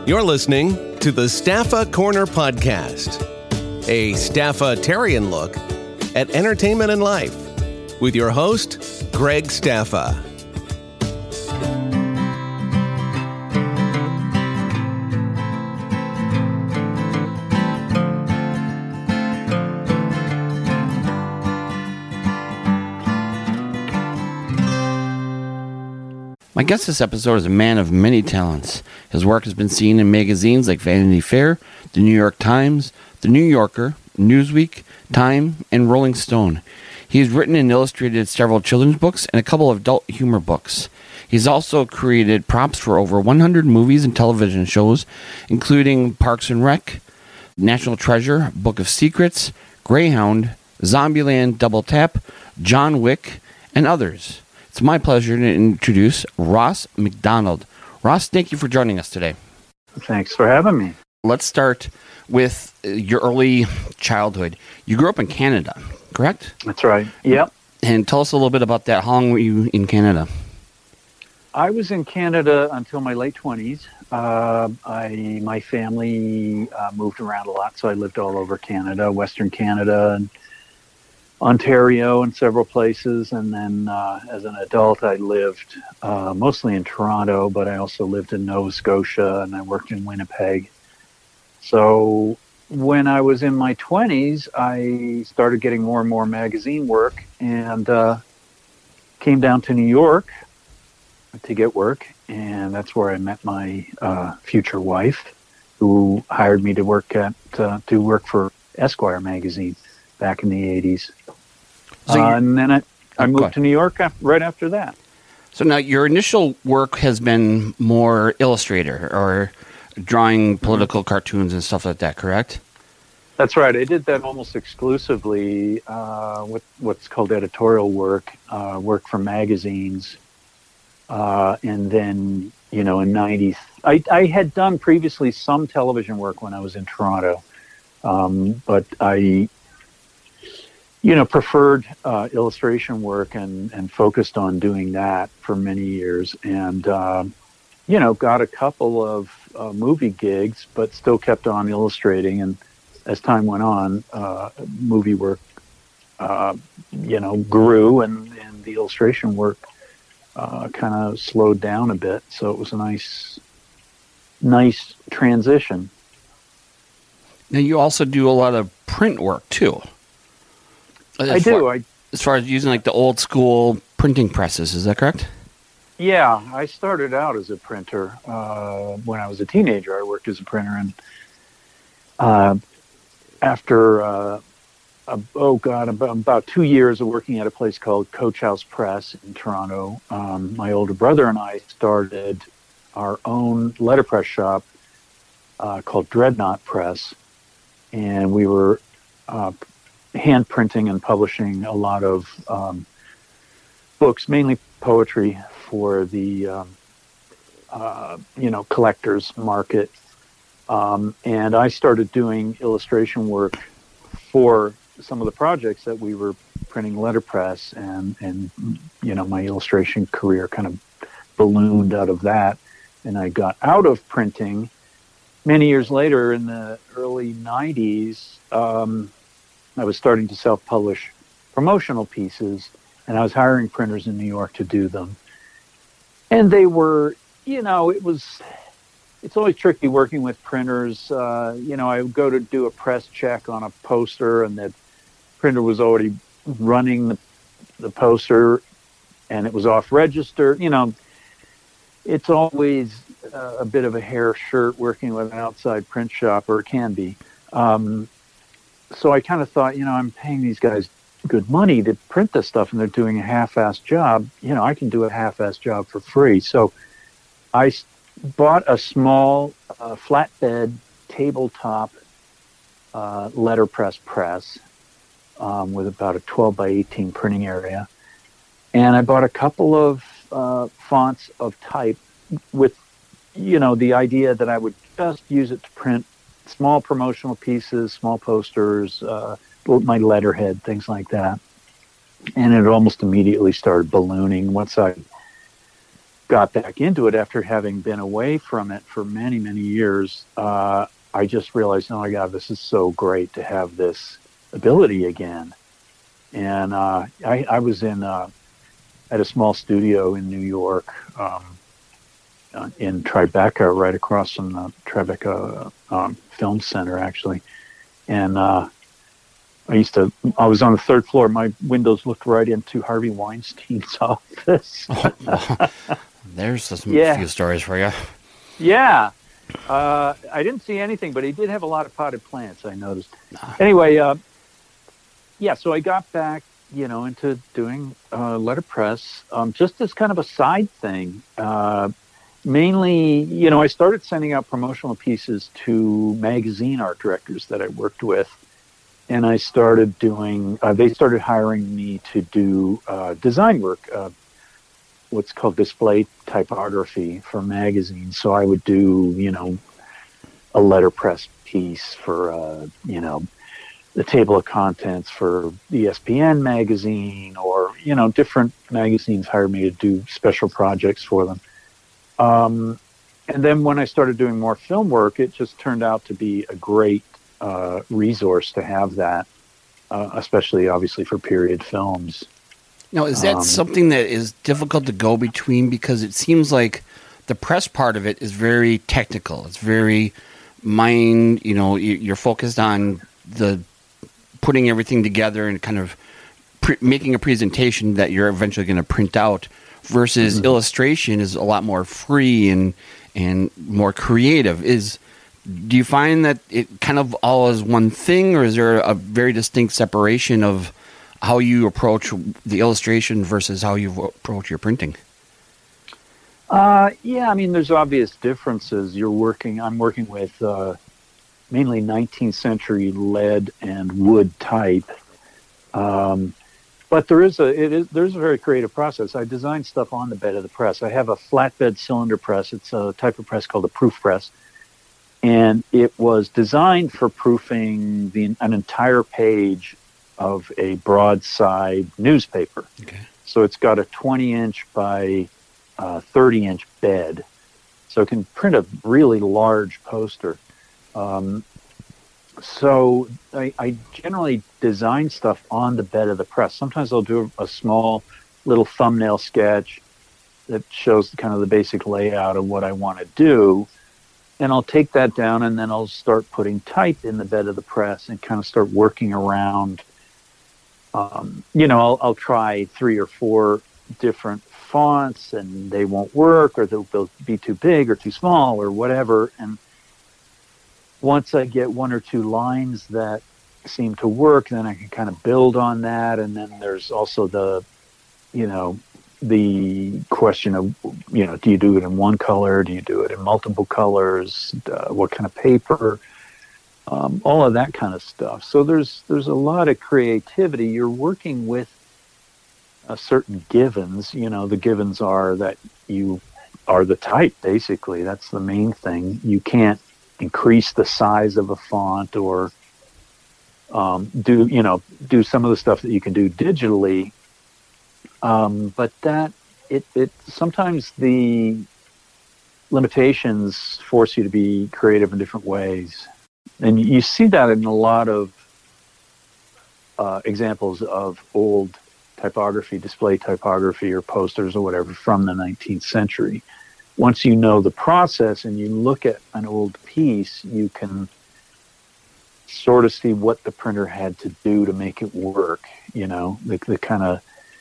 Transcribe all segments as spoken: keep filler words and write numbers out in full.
You're listening to the Staffa Corner Podcast, a Staffa-tarian look at entertainment and life with your host, Greg Staffa. My guest this episode is a man of many talents. His work has been seen in magazines like Vanity Fair, The New York Times, The New Yorker, Newsweek, Time, and Rolling Stone. He has written and illustrated several children's books and a couple of adult humor books. He's also created props for over one hundred movies and television shows, including Parks and Rec, National Treasure, Book of Secrets, Greyhound, Zombieland, Double Tap, John Wick, and others. It's my pleasure to introduce Ross McDonald. Ross, thank you for joining us today. Thanks for having me. Let's start with your early childhood. You grew up in Canada, correct? That's right. Yep. And tell us a little bit about that. How long were you in Canada? I was in Canada until my late twenties. Uh, I my family uh, moved around a lot, so I lived all over Canada, Western Canada, and Ontario and several places. And then uh, as an adult, I lived uh, mostly in Toronto, but I also lived in Nova Scotia and I worked in Winnipeg. So when I was in my twenties, I started getting more and more magazine work and uh, came down to New York to get work. And that's where I met my uh, future wife, who hired me to work at uh, to work for Esquire magazine back in the eighties. So uh, and then I, I oh, moved to New York after, right after that. So now your initial work has been more illustrator or drawing political mm-hmm. cartoons and stuff like that, correct? That's right. I did that almost exclusively uh, with what's called editorial work, uh, work for magazines. Uh, and then, you know, in nineties, I, I had done previously some television work when I was in Toronto. Um, but I... you know, preferred uh, illustration work and, and focused on doing that for many years. And, uh, you know, got a couple of uh, movie gigs, but still kept on illustrating. And as time went on, uh, movie work, uh, you know, grew and, and the illustration work uh, kind of slowed down a bit. So it was a nice, nice transition. Now, you also do a lot of print work, too. As I far, do. I, as far as using like the old school printing presses, is that correct? Yeah, I started out as a printer uh, when I was a teenager. I worked as a printer, and uh, after uh, uh, oh god, about, about two years of working at a place called Coach House Press in Toronto, um, my older brother and I started our own letterpress shop uh, called Dreadnought Press, and we were Uh, hand printing and publishing a lot of um, books, mainly poetry for the, um, uh, you know, collectors market. Um, and I started doing illustration work for some of the projects that we were printing letterpress, and, and, you know, my illustration career kind of ballooned out of that. And I got out of printing many years later in the early nineties. Um, I was starting to self-publish promotional pieces, and I was hiring printers in New York to do them. And they were, you know, it was, it's always tricky working with printers. Uh, you know, I would go to do a press check on a poster, and the printer was already running the, the poster, and it was off register. You know, it's always uh, a bit of a hair shirt working with an outside print shop, or it can be. Um, So I kind of thought, you know, I'm paying these guys good money to print this stuff, and they're doing a half-assed job. You know, I can do a half-assed job for free. So I bought a small uh, flatbed tabletop uh, letterpress press um, with about a twelve by eighteen printing area. And I bought a couple of uh, fonts of type with, you know, the idea that I would just use it to print small promotional pieces, small posters, uh, my letterhead, things like that. And it almost immediately started ballooning once I got back into it after having been away from it for many, many years, uh, I just realized, oh my God, this is so great to have this ability again. And uh, I, I was in uh, at a small studio in New York, um, uh, in Tribeca, right across from the Tribeca um, Film Center, actually. And uh, I used to, I was on the third floor. My windows looked right into Harvey Weinstein's office. Oh, well, there's a Yeah. few stories for you. Yeah. Uh, I didn't see anything, but he did have a lot of potted plants, I noticed. Anyway, uh, yeah, so I got back, you know, into doing uh, letterpress um, just as kind of a side thing. Uh, mainly, you know, I started sending out promotional pieces to magazine art directors that I worked with. And I started doing, uh, they started hiring me to do uh, design work, uh, what's called display typography for magazines. So I would do, you know, a letterpress piece for, uh, you know, the table of contents for E S P N magazine, or, you know, different magazines hired me to do special projects for them. Um, and then when I started doing more film work, it just turned out to be a great uh, resource to have that, uh, especially obviously for period films. Now, is that Um, something that is difficult to go between? Because it seems like the press part of it is very technical. It's very mind, you know, you- you're focused on the putting everything together and kind of pre- making a presentation that you're eventually going to print out, versus Mhm. illustration is a lot more free and and more creative. Is do you find that it kind of all is one thing, or is there a very distinct separation of how you approach the illustration versus how you approach your printing? Uh, yeah, I mean, there's obvious differences. You're working, I'm working with uh, mainly nineteenth century lead and wood type. Um, but there is a, it is, there's a very creative process. I design stuff on the bed of the press. I have a flatbed cylinder press. It's a type of press called a proof press. And it was designed for proofing the, an entire page of a broadside newspaper. Okay. So it's got a twenty inch by uh, thirty inch bed. So it can print a really large poster. Um, so I, I generally design stuff on the bed of the press. Sometimes I'll do a small little thumbnail sketch that shows kind of the basic layout of what I want to do. And I'll take that down, and then I'll start putting type in the bed of the press and kind of start working around. Um, you know, I'll, I'll try three or four different fonts, and they won't work, or they'll, they'll be too big or too small or whatever. And once I get one or two lines that seem to work, then I can kind of build on that. And then there's also the, you know, the question of, you know, do you do it in one color? Do you do it in multiple colors? Uh, what kind of paper? Um, all of that kind of stuff. So there's there's a lot of creativity. You're working with a certain givens. You know, the givens are that you are the type, basically. That's the main thing. You can't increase the size of a font or um, do, you know, do some of the stuff that you can do digitally. Um, but that, it, it sometimes the limitations force you to be creative in different ways. And you see that in a lot of uh, examples of old typography, display typography or posters or whatever from the nineteenth century. Once you know the process and you look at an old piece, you can sort of see what the printer had to do to make it work, you know, the, the kind of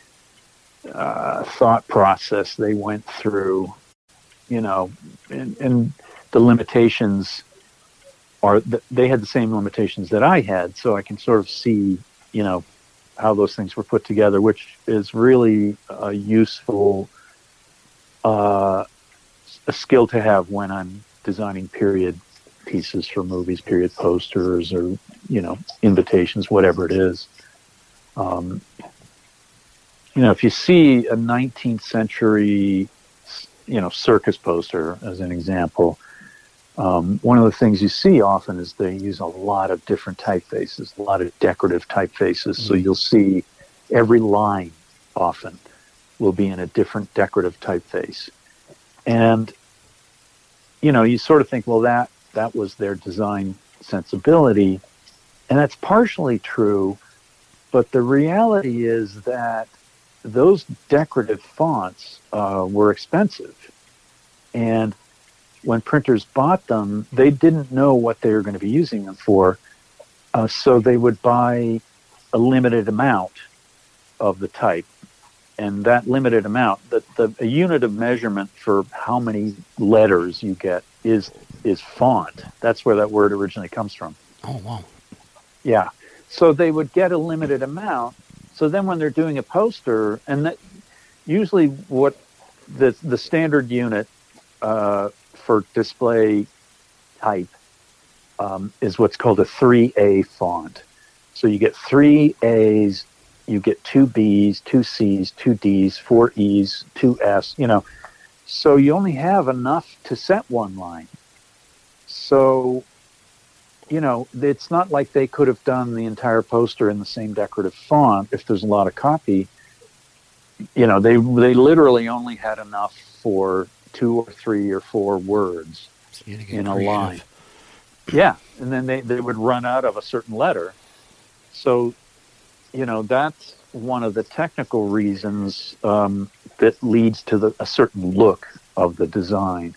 uh, thought process they went through, you know, and, and the limitations are, they had the same limitations that I had, so I can sort of see, you know, how those things were put together, which is really a useful uh, a skill to have when I'm designing period pieces for movies, period posters, or, you know, invitations, whatever it is. Um, you know, if you see a nineteenth century, you know, circus poster, as an example, um, one of the things you see often is they use a lot of different typefaces, a lot of decorative typefaces. Mm-hmm. So you'll see every line often will be in a different decorative typeface. And, you know, you sort of think, well, that, that was their design sensibility. And that's partially true. But the reality is that those decorative fonts uh, were expensive. And when printers bought them, they didn't know what they were going to be using them for. Uh, so they would buy a limited amount of the type. And that limited amount, the, the a unit of measurement for how many letters you get is is font. That's where that word originally comes from. Oh, wow. Yeah. So they would get a limited amount. So then when they're doing a poster, and that usually what the the standard unit uh, for display type um, is what's called a three A font. So you get three A's, you get two B's, two C's, two D's, four E's, two S, you know. So you only have enough to set one line. So, you know, it's not like they could have done the entire poster in the same decorative font if there's a lot of copy. You know, they they literally only had enough for two or three or four words in a creative line. Yeah, and then they, they would run out of a certain letter. So, you know, that's one of the technical reasons um, that leads to the, a certain look of the design.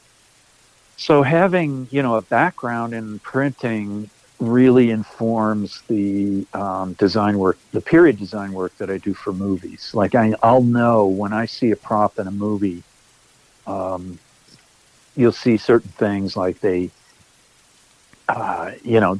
So having, you know, a background in printing really informs the um, design work, the period design work that I do for movies. Like I, I'll know when I see a prop in a movie, um, you'll see certain things like they, uh, you know,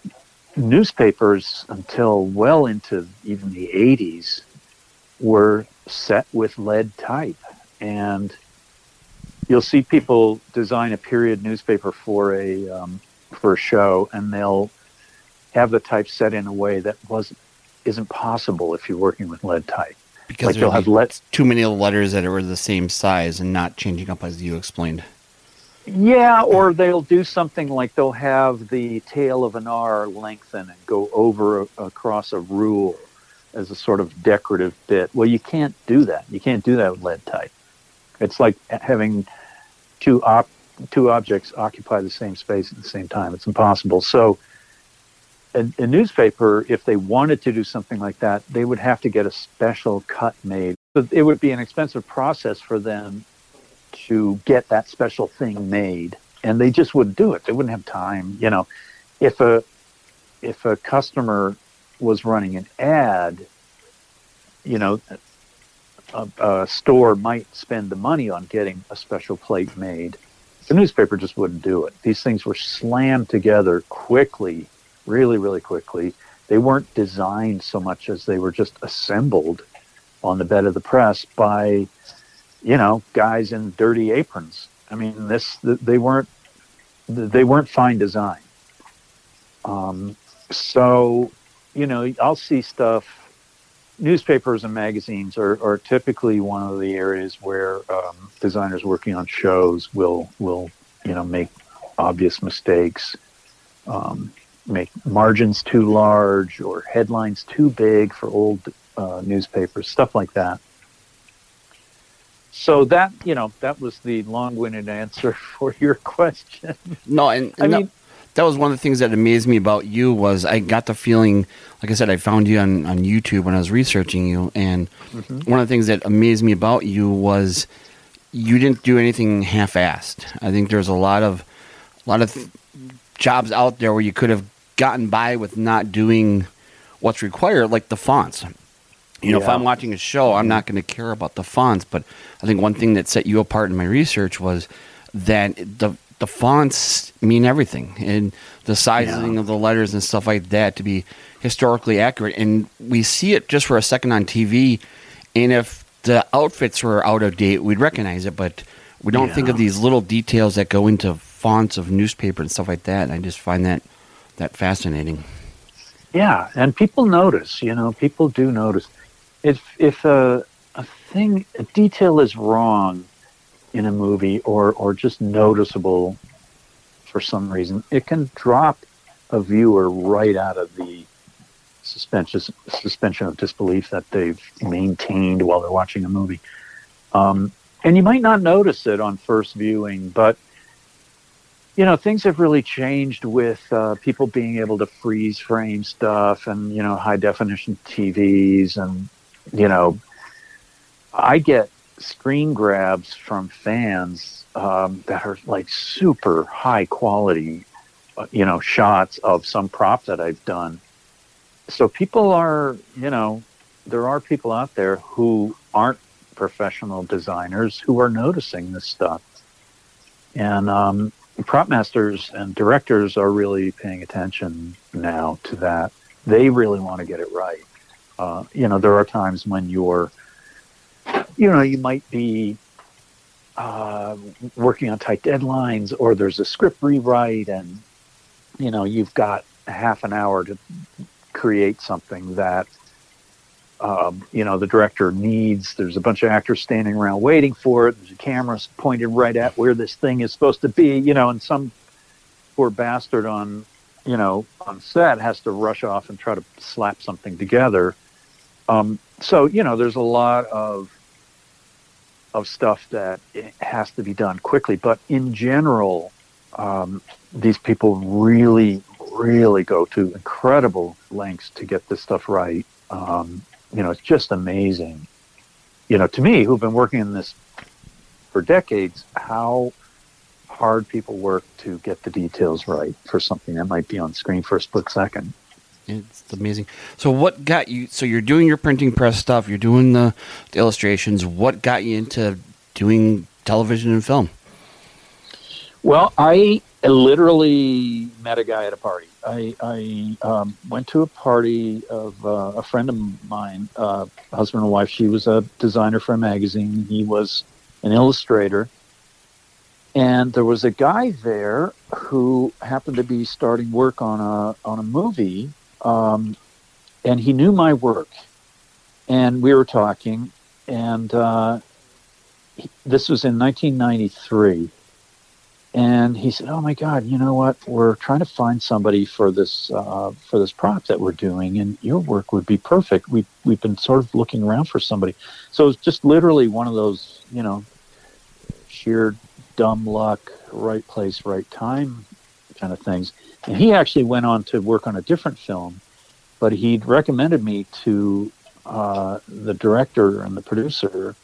newspapers until well into even the eighties were set with lead type. And you'll see people design a period newspaper for a um, for a show, and they'll have the type set in a way that wasn't isn't possible if you're working with lead type. Because like they'll have lead too many letters that are the same size and not changing up as you explained. Yeah, or they'll do something like they'll have the tail of an R lengthen and go over a, across a rule as a sort of decorative bit. Well, you can't do that. You can't do that with lead type. It's like having two op- two objects occupy the same space at the same time. It's impossible. So a, a newspaper, if they wanted to do something like that, they would have to get a special cut made. But it would be an expensive process for them to get that special thing made, and they just wouldn't do it. They wouldn't have time. You know, if a if a customer was running an ad, you know, a, a store might spend the money on getting a special plate made. The newspaper just wouldn't do it. These things were slammed together quickly, really, really quickly. They weren't designed so much as they were just assembled on the bed of the press by, you know, guys in dirty aprons. I mean, this they weren't they weren't fine design. Um, so, you know, I'll see stuff. Newspapers and magazines are, are typically one of the areas where um, designers working on shows will will you know make obvious mistakes, um, make margins too large or headlines too big for old uh, newspapers, stuff like that. So that, you know, that was the long-winded answer for your question. No, and, and I that, mean, that was one of the things that amazed me about you was I got the feeling, like I said, I found you on, on YouTube when I was researching you, and mm-hmm. one of the things that amazed me about you was you didn't do anything half-assed. I think there's a lot of a lot of th- jobs out there where you could have gotten by with not doing what's required, like the fonts. You know, yeah. If I'm watching a show, I'm not going to care about the fonts. But I think one thing that set you apart in my research was that the the fonts mean everything, and the sizing yeah. of the letters and stuff like that to be historically accurate. And we see it just for a second on T V, and if the outfits were out of date, we'd recognize it. But we don't yeah. think of these little details that go into fonts of newspaper and stuff like that. And I just find that that fascinating. Yeah, and people notice. You know, people do notice. If if a, a thing, a detail is wrong in a movie or, or just noticeable for some reason, it can drop a viewer right out of the suspension, suspension of disbelief that they've maintained while they're watching a movie. Um, and you might not notice it on first viewing, but you know, things have really changed with uh, people being able to freeze frame stuff and, you know, high definition T Vs. And, you know, I get screen grabs from fans um, that are like super high quality, uh, you know, shots of some prop that I've done. So people are, you know, there are people out there who aren't professional designers who are noticing this stuff. And, um, prop masters and directors are really paying attention now to that. They really want to get it right. Uh, you know, there are times when you're, you know, you might be uh, working on tight deadlines, or there's a script rewrite, and, you know, you've got half an hour to create something that, um, you know, the director needs. There's a bunch of actors standing around waiting for it. There's a camera pointed right at where this thing is supposed to be, you know, and some poor bastard on, you know, on set has to rush off and try to slap something together. Um, so, you know, there's a lot of, of stuff that has to be done quickly. But in general, um, these people really, really go to incredible lengths to get this stuff right. Um, You know, it's just amazing, you know, to me, who've been working in this for decades, how hard people work to get the details right for something that might be on screen for a split second. It's amazing. So what got you, so you're doing your printing press stuff, you're doing the, the illustrations. What got you into doing television and film? Well, I literally met a guy at a party. I, I um, went to a party of uh, a friend of mine, uh, husband and wife. She was a designer for a magazine. He was an illustrator. And there was a guy there who happened to be starting work on a on a movie, um, and he knew my work. And we were talking, and uh, he, this was in nineteen ninety-three. And he said, "Oh my God, you know what? We're trying to find somebody for this uh, for this prop that we're doing, and your work would be perfect. We we've been sort of looking around for somebody." So it's just literally one of those, you know, sheer dumb luck, right place, right time kind of things. And he actually went on to work on a different film, but he'd recommended me to uh, the director and the producer,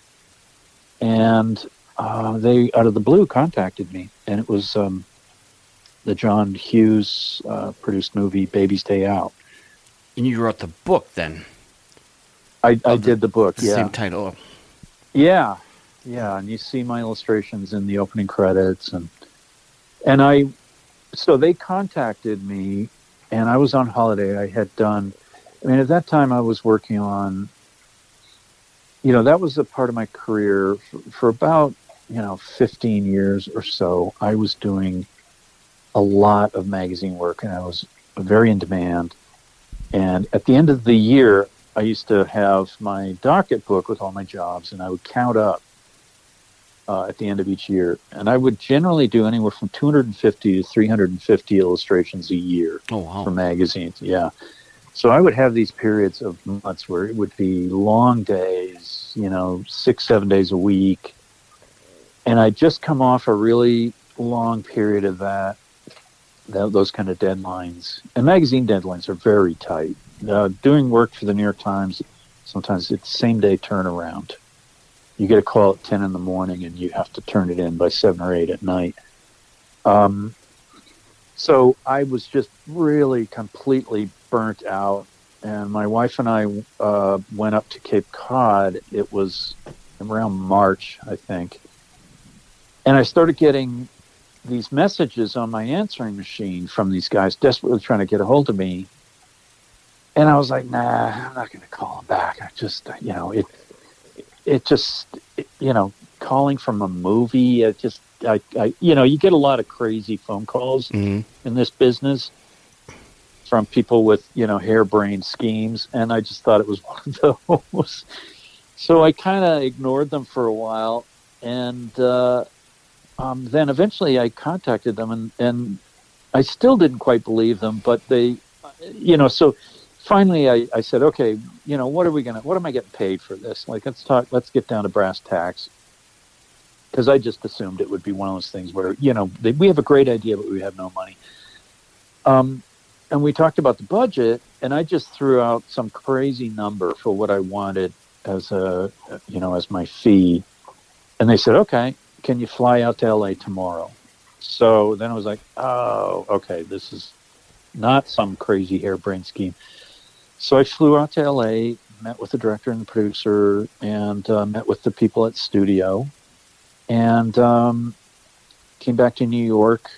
and uh, they, out of the blue, contacted me. And it was um, the John Hughes uh, produced movie, Baby's Day Out. And you wrote the book then? I, I did the book, the yeah. Same title. Yeah, yeah. And you see my illustrations in the opening credits. And, and I, so they contacted me, and I was on holiday. I had done, I mean, at that time I was working on, you know, that was a part of my career for, for about, you know, fifteen years or so. I was doing a lot of magazine work, and I was very in demand. And at the end of the year, I used to have my docket book with all my jobs, and I would count up uh, at the end of each year. And I would generally do anywhere from two hundred fifty to three hundred fifty illustrations a year oh, wow. for magazines. Yeah. So I would have these periods of months where it would be long days, you know, six, seven days a week. And I'd just come off a really long period of that, that those kind of deadlines. And magazine deadlines are very tight. Uh, doing work for the New York Times, sometimes it's same-day turnaround. You get a call at ten in the morning, and you have to turn it in by seven or eight at night. Um, so I was just really completely burnt out. And my wife and I uh, went up to Cape Cod. It was around March, I think. And I started getting these messages on my answering machine from these guys desperately trying to get a hold of me. And I was like, nah, I'm not going to call them back. I just, you know, it, it just, it, you know, calling from a movie, it just, I, I, you know, you get a lot of crazy phone calls mm-hmm. in this business from people with, you know, harebrained schemes. And I just thought it was one of those. So I kind of ignored them for a while. And uh, um, then eventually I contacted them, and, and I still didn't quite believe them, but they, you know, so finally I, I said, okay, you know, what are we going to, what am I getting paid for this? Like, let's talk, let's get down to brass tacks. because I just assumed it would be one of those things where, you know, they, we have a great idea, but we have no money. Um, and we talked about the budget, and I just threw out some crazy number for what I wanted as a, you know, as my fee. And they said, okay, can you fly out to L A tomorrow? So then I was like, oh, okay, this is not some crazy harebrained scheme. So I flew out to L A, met with the director and the producer, and uh, met with the people at studio, and um, came back to New York.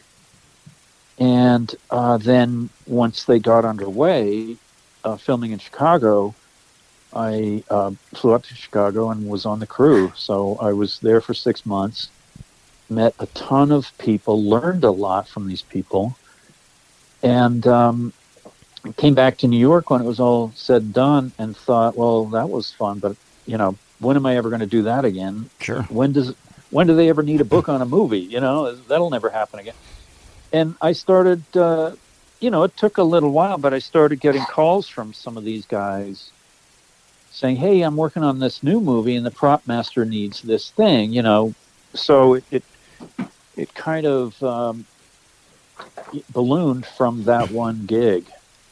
And uh, then once they got underway, uh, filming in Chicago, I uh, flew up to Chicago and was on the crew. So I was there for six months, met a ton of people, learned a lot from these people, and um, came back to New York when it was all said and done, and thought, well, that was fun, but, you know, when am I ever going to do that again? Sure. When does when do they ever need a book on a movie? You know, that'll never happen again. And I started, uh, you know, it took a little while, but I started getting calls from some of these guys saying, hey, I'm working on this new movie, and the prop master needs this thing, you know. So it it, it kind of um, ballooned from that one gig.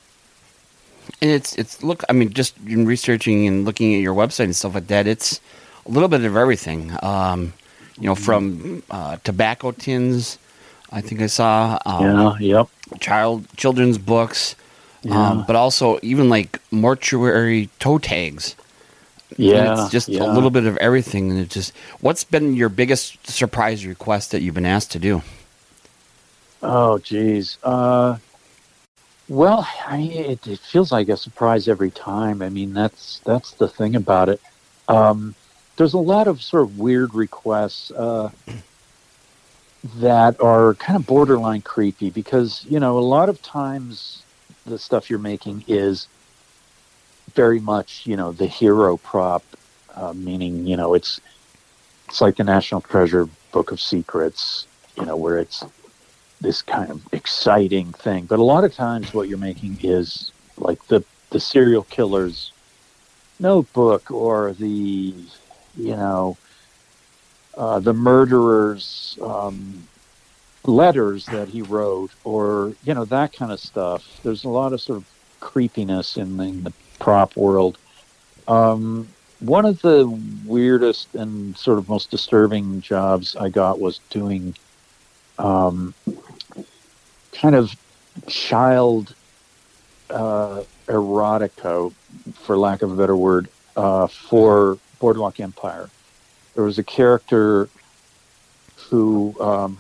And it's, it's look, I mean, just in researching and looking at your website and stuff like that, it's a little bit of everything. Um, you know, from uh, tobacco tins, I think I saw. Um, yeah, yep. Child, children's books, Yeah. um, but also even like mortuary toe tags. Yeah. And it's just yeah. a little bit of everything. And it's just, what's been your biggest surprise request that you've been asked to do? Oh, geez. Uh, well, I, it, it feels like a surprise every time. I mean, that's that's the thing about it. Um, there's a lot of sort of weird requests uh, that are kind of borderline creepy because, you know, a lot of times the stuff you're making is very much, you know, the hero prop, uh, meaning, you know, it's it's like the National Treasure Book of Secrets, you know, where it's this kind of exciting thing. But a lot of times what you're making is like the, the serial killer's notebook or the, you know, uh, the murderer's um, letters that he wrote or, you know, that kind of stuff. There's a lot of sort of creepiness in the, in the prop world. Um, one of the weirdest and sort of most disturbing jobs I got was doing um, kind of child uh, erotica, for lack of a better word, uh, for Boardwalk Empire. There was a character who, um,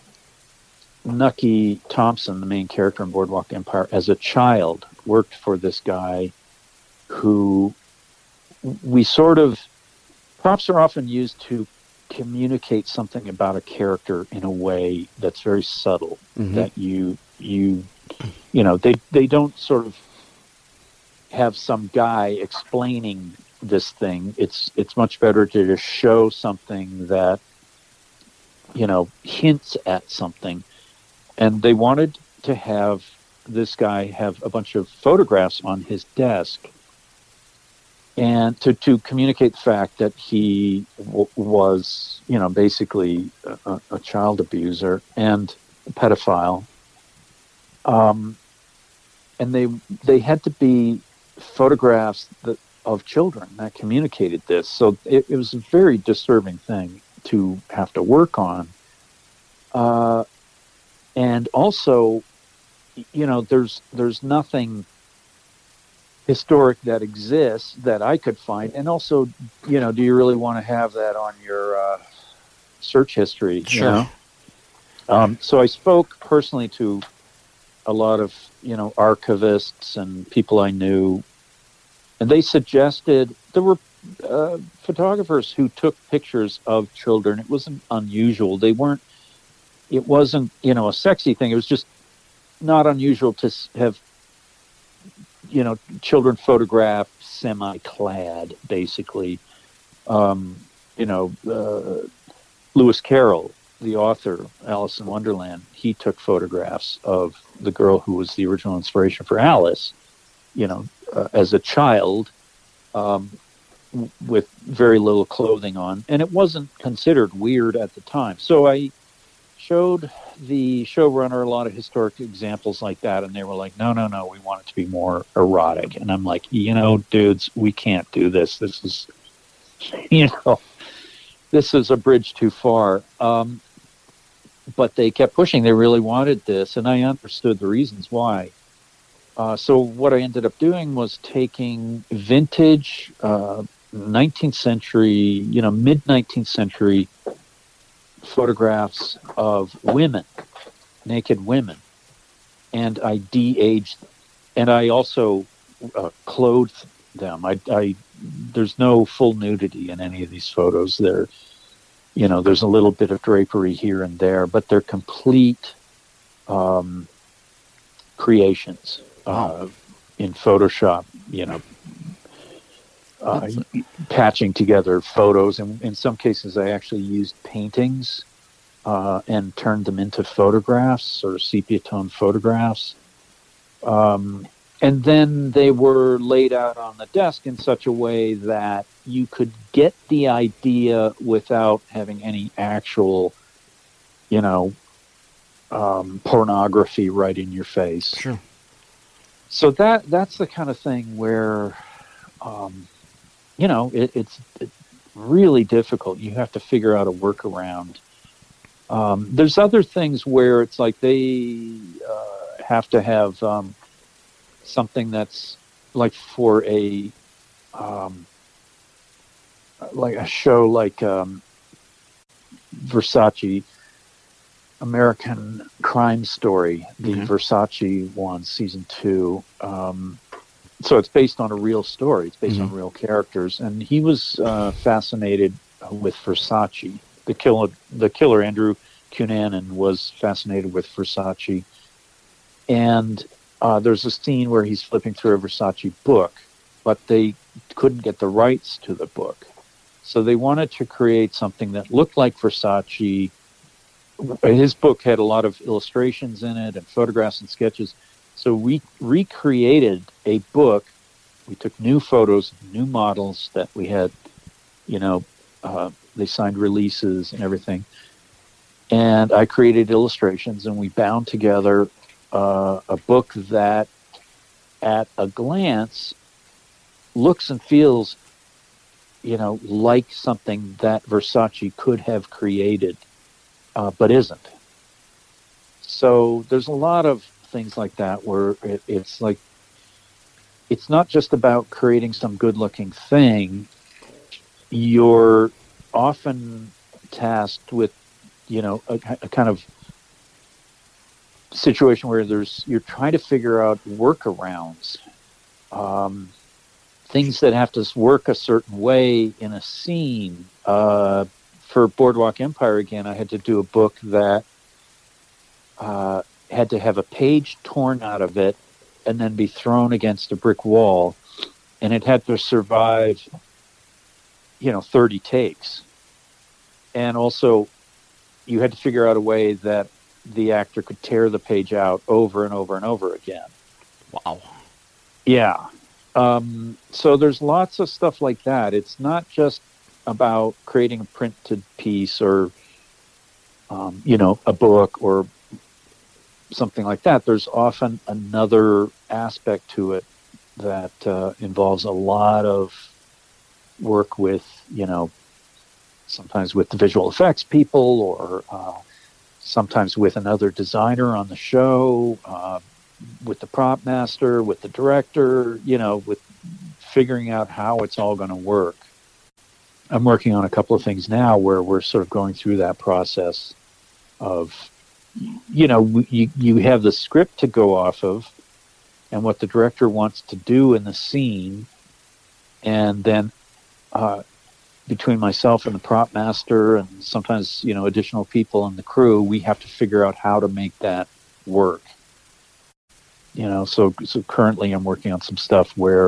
Nucky Thompson, the main character in Boardwalk Empire, as a child worked for this guy who we sort of, props are often used to communicate something about a character in a way that's very subtle, mm-hmm. that you, you, you know, they, they don't sort of have some guy explaining this thing. It's, it's much better to just show something that, you know, hints at something. And they wanted to have this guy have a bunch of photographs on his desk and to, to communicate the fact that he w- was, you know, basically a, a child abuser and a pedophile. Um, and they they had to be photographs that, of children that communicated this. So it, it was a very disturbing thing to have to work on. Uh, and also, you know, there's there's nothing historic that exists that I could find. And also, you know, do you really want to have that on your uh, search history? Sure. You know? Um, so I spoke personally to a lot of, you know, archivists and people I knew, and they suggested there were uh, photographers who took pictures of children. It wasn't unusual. They weren't, it wasn't, you know, a sexy thing. It was just not unusual to have, you know, children photographed semi-clad, basically. Um, you know, uh, Lewis Carroll, the author, Alice in Wonderland, he took photographs of the girl who was the original inspiration for Alice, you know, uh, as a child, um, w- with very little clothing on, and it wasn't considered weird at the time. So I showed the showrunner a lot of historic examples like that, and they were like, no, no, no, we want it to be more erotic. And I'm like, you know, dudes, we can't do this. This is, you know, this is a bridge too far. Um, but they kept pushing. They really wanted this, and I understood the reasons why. Uh, so what I ended up doing was taking vintage uh, nineteenth century, you know, mid-nineteenth century photographs of women, naked women, and I de-aged them. And I also uh, clothed them. I, I, there's no full nudity in any of these photos. They're, you know, there's a little bit of drapery here and there, but they're complete um, creations uh, in Photoshop, you know, uh, patching together photos. And in some cases, I actually used paintings uh, and turned them into photographs, or sepia tone photographs. Um, and then they were laid out on the desk in such a way that you could get the idea without having any actual, you know, um, pornography right in your face. Sure. So that that's the kind of thing where, um, you know, it, it's, it's really difficult. You have to figure out a workaround. Um, there's other things where it's like they uh, have to have um, something that's like for a um, like a show like um, Versace, American Crime Story, the mm-hmm. Versace one, season two. Um, so it's based on a real story. It's based mm-hmm. on real characters, and he was uh, fascinated with Versace. The killer, the killer Andrew Cunanan, was fascinated with Versace, and uh, there's a scene where he's flipping through a Versace book, but they couldn't get the rights to the book, so they wanted to create something that looked like Versace. His book had a lot of illustrations in it and photographs and sketches, so we recreated a book. We took new photos, new models that we had, you know. Uh, they signed releases and everything. And I created illustrations, and we bound together uh, a book that, at a glance, looks and feels, you know, like something that Versace could have created, uh, but isn't. So there's a lot of things like that where it, it's like, it's not just about creating some good-looking thing. You're often tasked with, you know, a, a kind of situation where there's you're trying to figure out workarounds, um, things that have to work a certain way in a scene. Uh, for Boardwalk Empire, again, I had to do a book that uh, had to have a page torn out of it and then be thrown against a brick wall, and it had to survive, you know, thirty takes. And also, you had to figure out a way that the actor could tear the page out over and over and over again. Wow. Yeah. Um, so there's lots of stuff like that. It's not just about creating a printed piece or, um, you know, a book or something like that. There's often another aspect to it that uh, involves a lot of work with, you know, sometimes with the visual effects people, or uh, sometimes with another designer on the show, uh, with the prop master, with the director, you know, with figuring out how it's all going to work. I'm working on a couple of things now where we're sort of going through that process of, you know, you, you have the script to go off of and what the director wants to do in the scene, and then uh, between myself and the prop master and sometimes, you know, additional people in the crew, we have to figure out how to make that work. You know, so so currently I'm working on some stuff where,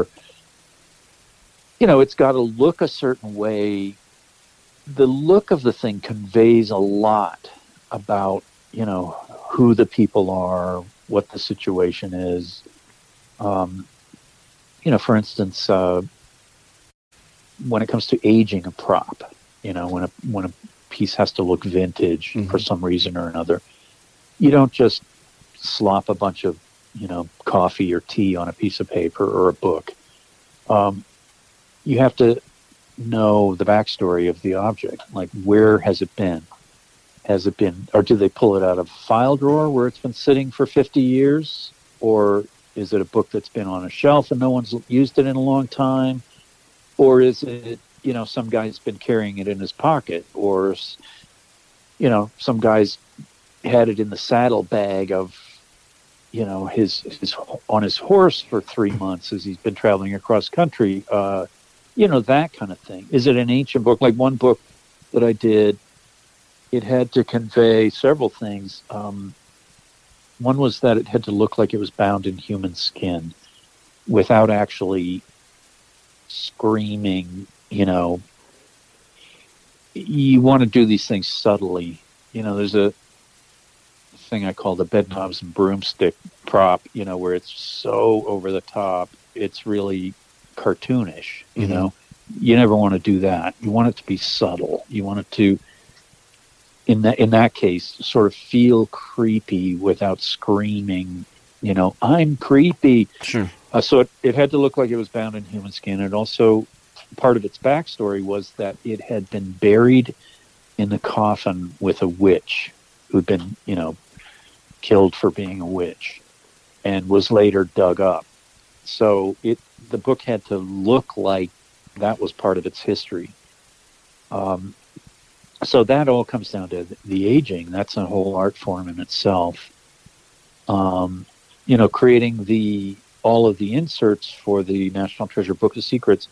you know, it's got to look a certain way. The look of the thing conveys a lot about, you know, who the people are, what the situation is. Um, you know, for instance, uh, when it comes to aging a prop, you know, when a when a piece has to look vintage mm-hmm. for some reason or another, you don't just slop a bunch of, you know, coffee or tea on a piece of paper or a book. Um, you have to know the backstory of the object. Like, where has it been? Has it been, or did they pull it out of a file drawer where it's been sitting for fifty years? Or is it a book that's been on a shelf and no one's used it in a long time? Or is it, you know, some guy's been carrying it in his pocket? Or, you know, some guy's had it in the saddlebag of, you know, his, his on his horse for three months as he's been traveling across country. Uh, you know, that kind of thing. Is it an ancient book? Like one book that I did, it had to convey several things. Um, one was that it had to look like it was bound in human skin without actually screaming, you know. You want to do these things subtly. You know, there's a thing I call the bedknobs and broomstick prop, you know, where it's so over the top, it's really cartoonish, you mm-hmm. know. You never want to do that. You want it to be subtle. You want it to, in that in that case, sort of feel creepy without screaming, you know, I'm creepy. Sure. Uh, so it, it had to look like it was bound in human skin. And also, part of its backstory was that it had been buried in the coffin with a witch who'd been, you know, killed for being a witch and was later dug up. So it the book had to look like that was part of its history. Um, so that all comes down to the aging. That's a whole art form in itself. Um, you know, creating the all of the inserts for the National Treasure Book of Secrets.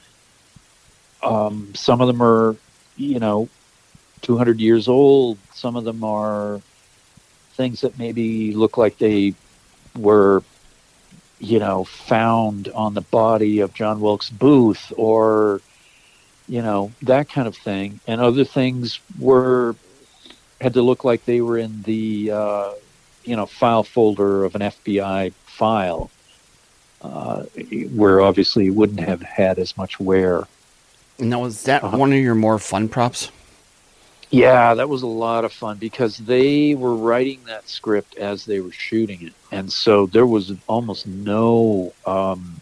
Um, some of them are, you know, two hundred years old. Some of them are things that maybe look like they were, you know, found on the body of John Wilkes Booth, or, you know, that kind of thing. And other things were, had to look like they were in the, uh, you know, file folder of an F B I file, uh, where obviously it wouldn't have had as much wear. Now, was that uh-huh. one of your more fun props? Yeah, that was a lot of fun because they were writing that script as they were shooting it. And so there was almost no, um,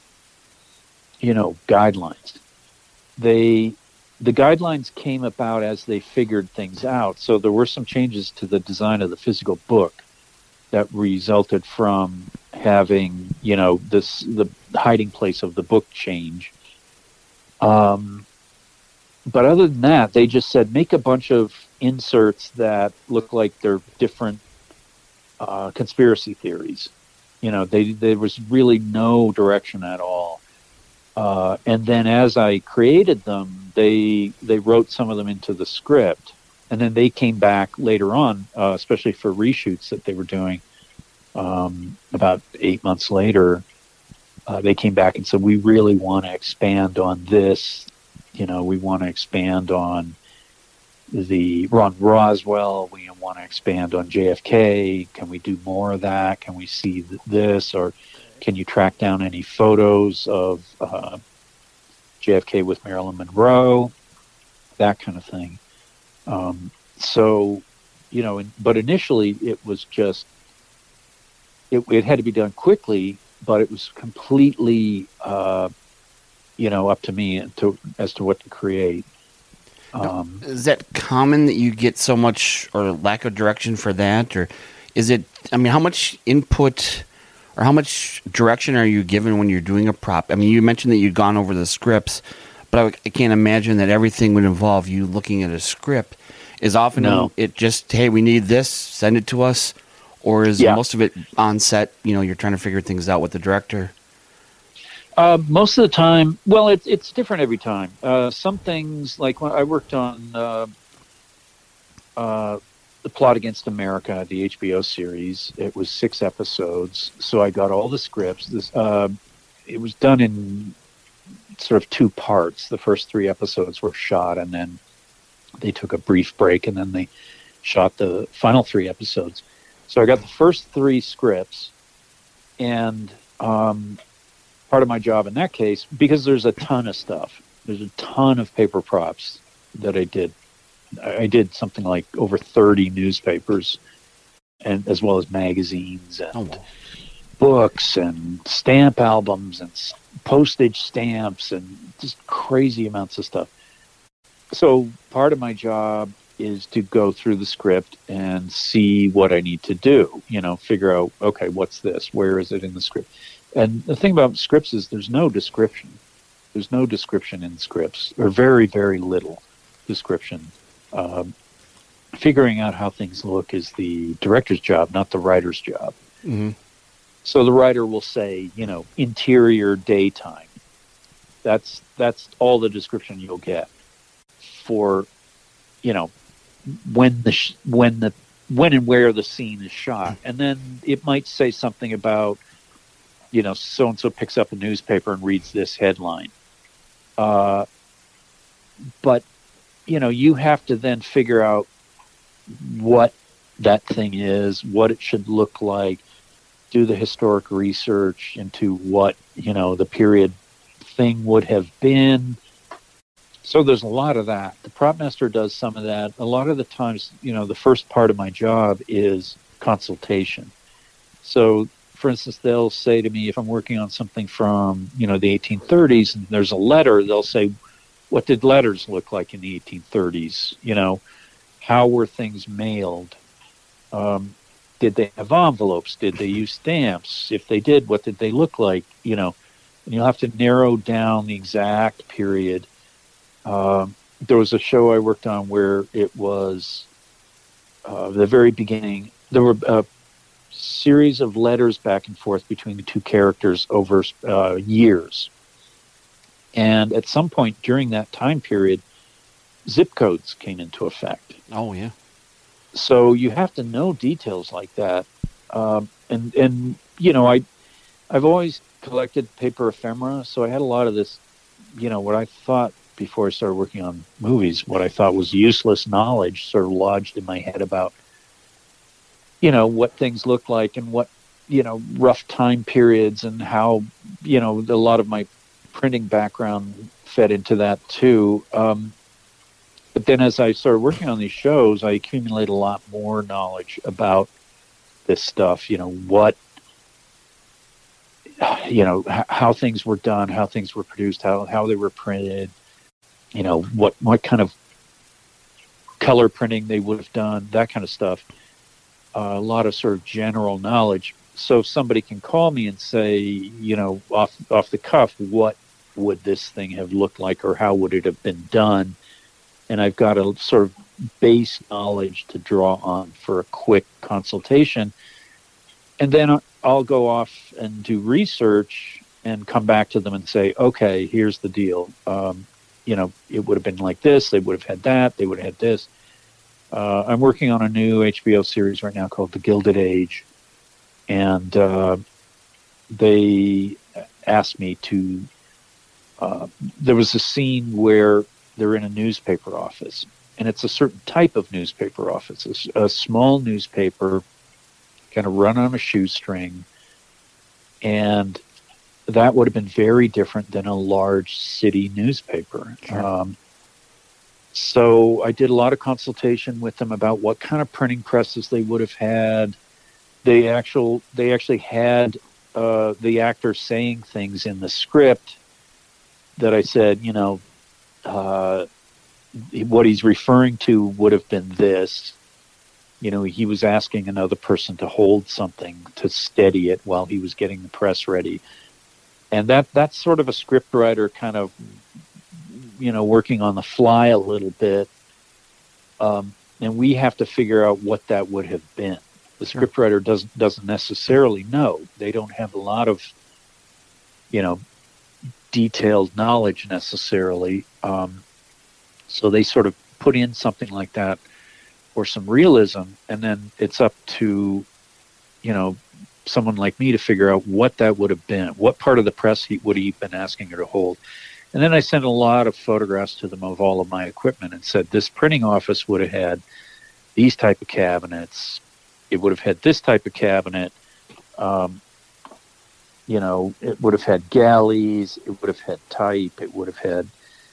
you know, guidelines. They, the guidelines came about as they figured things out. So there were some changes to the design of the physical book that resulted from having, you know, this, the hiding place of the book change. Um, But other than that, they just said, make a bunch of inserts that look like they're different uh, conspiracy theories. You know, they, there was really no direction at all. Uh, and then as I created them, they they wrote some of them into the script. And then they came back later on, uh, especially for reshoots that they were doing um, about eight months later. Uh, they came back and said, we really want to expand on this. You know, we want to expand on the Ron Roswell. We want to expand on J F K. Can we do more of that? Can we see th- this? Or can you track down any photos of uh, J F K with Marilyn Monroe? That kind of thing. Um, so, you know, in, but initially it was just, it, it had to be done quickly, but it was completely... Uh, you know, up to me to, as to what to create. Um, now, is that common that you get so much or lack of direction for that? Or is it, I mean, how much input or how much direction are you given when you're doing a prop? I mean, you mentioned that you'd gone over the scripts, but I, I can't imagine that everything would involve you looking at a script. Is often no. it just, hey, we need this, send it to us? Or is yeah. most of it on set, you know, you're trying to figure things out with the director? Uh, most of the time, well, it, it's different every time. Uh, some things, like when I worked on uh, uh, The Plot Against America, the H B O series, it was six episodes. So I got all the scripts. This, uh, it was done in sort of two parts. The first three episodes were shot, and then they took a brief break, and then they shot the final three episodes. So I got the first three scripts, and... Um, part of my job in that case, because there's a ton of stuff, there's a ton of paper props that I did. I did something like over thirty newspapers, and as well as magazines and Oh, wow. books and stamp albums and postage stamps and just crazy amounts of stuff. So part of my job is to go through the script and see what I need to do, you know, figure out, okay, what's this? Where is it in the script? And the thing about scripts is there's no description. There's no description in scripts, or very, very little description. Um, figuring out how things look is the director's job, not the writer's job. Mm-hmm. So the writer will say, you know, interior daytime. That's that's all the description you'll get for, you know, when the sh- when the when and where the scene is shot, and then it might say something about, you know, so and so picks up a newspaper and reads this headline. Uh, but you know, you have to then figure out what that thing is, what it should look like, do the historic research into what, you know, the period thing would have been. So there's a lot of that. The prop master does some of that. A lot of the times, you know, the first part of my job is consultation. So, for instance, they'll say to me, if I'm working on something from, you know, the eighteen thirties and there's a letter, they'll say, what did letters look like in the eighteen thirties? You know, how were things mailed? Um, did they have envelopes? Did they use stamps? If they did, what did they look like? You know, and you'll have to narrow down the exact period. Um, there was a show I worked on where it was uh, the very beginning. There were a series of letters back and forth between the two characters over uh, years. And at some point during that time period, zip codes came into effect. Oh, yeah. So you have to know details like that. Um, and, and, you know, I, I've always collected paper ephemera, so I had a lot of this, you know, what I thought before I started working on movies, what I thought was useless knowledge sort of lodged in my head about, you know, what things look like and what, you know, rough time periods and how, you know, a lot of my printing background fed into that too. Um, but then as I started working on these shows, I accumulated a lot more knowledge about this stuff, you know, what, you know, h- how things were done, how things were produced, how, how they were printed, you know, what, what kind of color printing they would have done, that kind of stuff. Uh, a lot of sort of general knowledge. So somebody can call me and say, you know, off off the cuff, what would this thing have looked like, or how would it have been done? And I've got a sort of base knowledge to draw on for a quick consultation. And then I'll go off and do research and come back to them and say, okay, here's the deal. Um, you know, it would have been like this. They would have had that. They would have had this. Uh, I'm working on a new H B O series right now called The Gilded Age. And uh, they asked me to, uh, there was a scene where they're in a newspaper office. And it's a certain type of newspaper office. It's a small newspaper, kind of run on a shoestring. And that would have been very different than a large city newspaper. Sure. Um, so I did a lot of consultation with them about what kind of printing presses they would have had. They actual they actually had uh, the actor saying things in the script that I said, you know, uh, what he's referring to would have been this. You know, he was asking another person to hold something to steady it while he was getting the press ready. And that that's sort of a script writer kind of, you know, working on the fly a little bit. Um, and we have to figure out what that would have been. The scriptwriter doesn't doesn't necessarily know. They don't have a lot of, you know, detailed knowledge necessarily. Um, so they sort of put in something like that or some realism, and then it's up to, you know, someone like me to figure out what that would have been. What part of the press he would he been asking her to hold? And then I sent a lot of photographs to them of all of my equipment and said, this printing office would have had these type of cabinets. It would have had this type of cabinet. Um, you know, it would have had galleys. It would have had type. It would have had,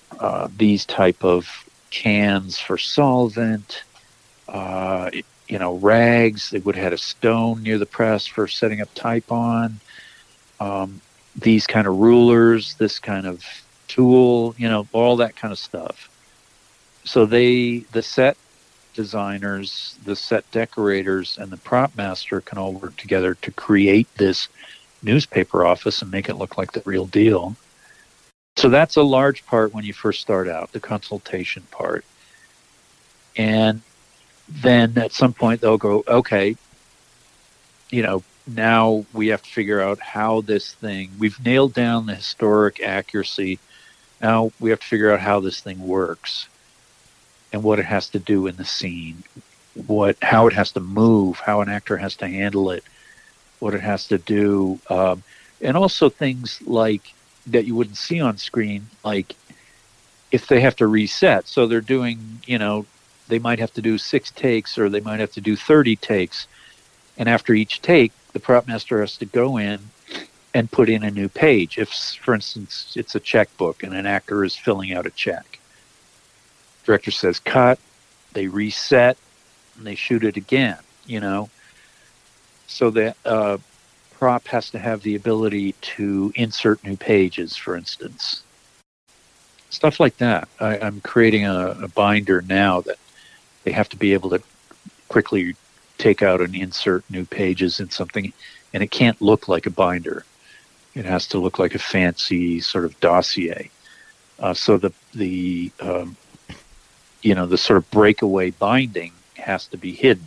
uh, these type of cans for solvent, uh, you know, rags. They would have had a stone near the press for setting up type on. Um, these kind of rulers, this kind of tool, you know, all that kind of stuff. So they, the set designers, the set decorators, and the prop master can all work together to create this newspaper office and make it look like the real deal. So that's a large part when you first start out, the consultation part. And then at some point they'll go, okay, you know, now we have to figure out how this thing, we've nailed down the historic accuracy. Now we have to figure out how this thing works and what it has to do in the scene, what, how it has to move, how an actor has to handle it, what it has to do. Um, and also things like that you wouldn't see on screen, like if they have to reset. So they're doing, you know, they might have to do six takes or they might have to do thirty takes. And after each take, the prop master has to go in and put in a new page. If, for instance, it's a checkbook and an actor is filling out a check, director says cut, they reset, and they shoot it again, you know. So that uh, prop has to have the ability to insert new pages, for instance. Stuff like that. I, I'm creating a, a binder now that they have to be able to quickly take out and insert new pages in something, and it can't look like a binder. It has to look like a fancy sort of dossier. Uh, so the the um, you know the sort of breakaway binding has to be hidden.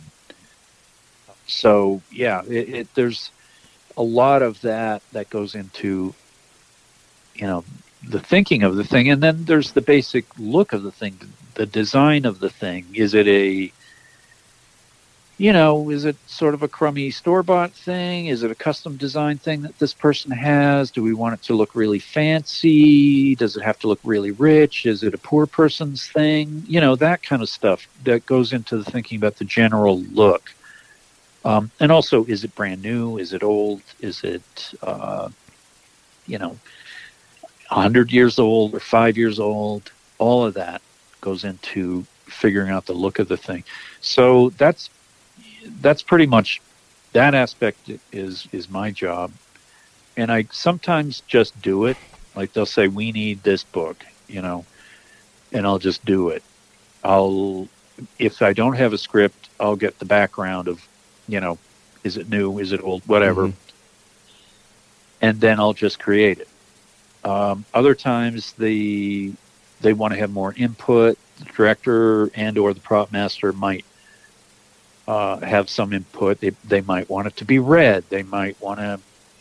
So yeah, it, it, there's a lot of that that goes into you know the thinking of the thing, and then there's the basic look of the thing, the design of the thing. Is it a You know, is it sort of a crummy store-bought thing? Is it a custom design thing that this person has? Do we want it to look really fancy? Does it have to look really rich? Is it a poor person's thing? You know, that kind of stuff that goes into the thinking about the general look. Um, and also, is it brand new? Is it old? Is it, uh, you know, one hundred years old or five years old? All of that goes into figuring out the look of the thing. So that's that's pretty much, that aspect is is my job. And I sometimes just do it. Like they'll say, we need this book, you know, and I'll just do it. I'll, if I don't have a script, I'll get the background of, you know, is it new, is it old, whatever. Mm-hmm. And then I'll just create it. Um, other times the they want to have more input. The director and or the prop master might Uh, have some input. They they might want it to be red. They might want to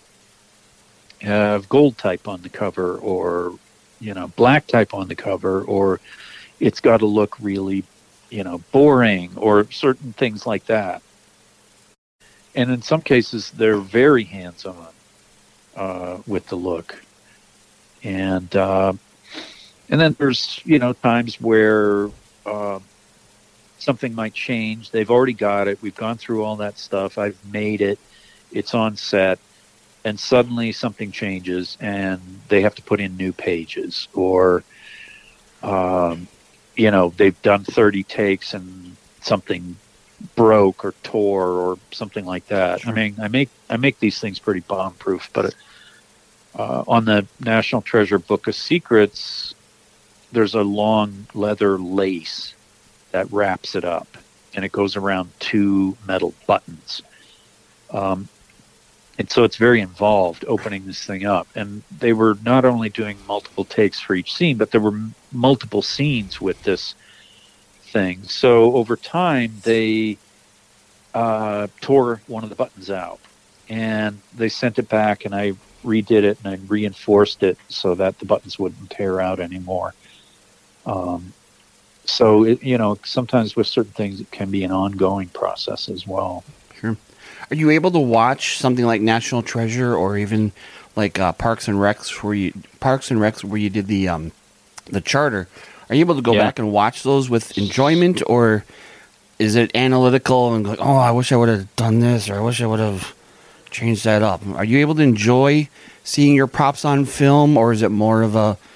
have gold type on the cover, or you know, black type on the cover, or it's got to look really, you know, boring, or certain things like that. And in some cases, they're very hands-on uh, with the look, and uh, and then there's you know times where. Uh, Something might change. They've already got it. We've gone through all that stuff. I've made it. It's on set. And suddenly something changes and they have to put in new pages. Or, um, you know, they've done thirty takes and something broke or tore or something like that. Sure. I mean, I make I make these things pretty bomb-proof. But uh, on the National Treasure Book of Secrets, there's a long leather lace that wraps it up, and it goes around two metal buttons. Um, and so it's very involved opening this thing up. And they were not only doing multiple takes for each scene, but there were m- multiple scenes with this thing. So over time, they uh, tore one of the buttons out, and they sent it back, and I redid it, and I reinforced it so that the buttons wouldn't tear out anymore. Um, So, it, you know, sometimes with certain things, it can be an ongoing process as well. Sure. Are you able to watch something like National Treasure, or even like uh, Parks and Recs, where you Parks and Recs, where you did the um, the charter? Are you able to go yeah. back and watch those with enjoyment, or is it analytical and like, oh, I wish I would have done this, or I wish I would have changed that up? Are you able to enjoy seeing your props on film, or is it more of a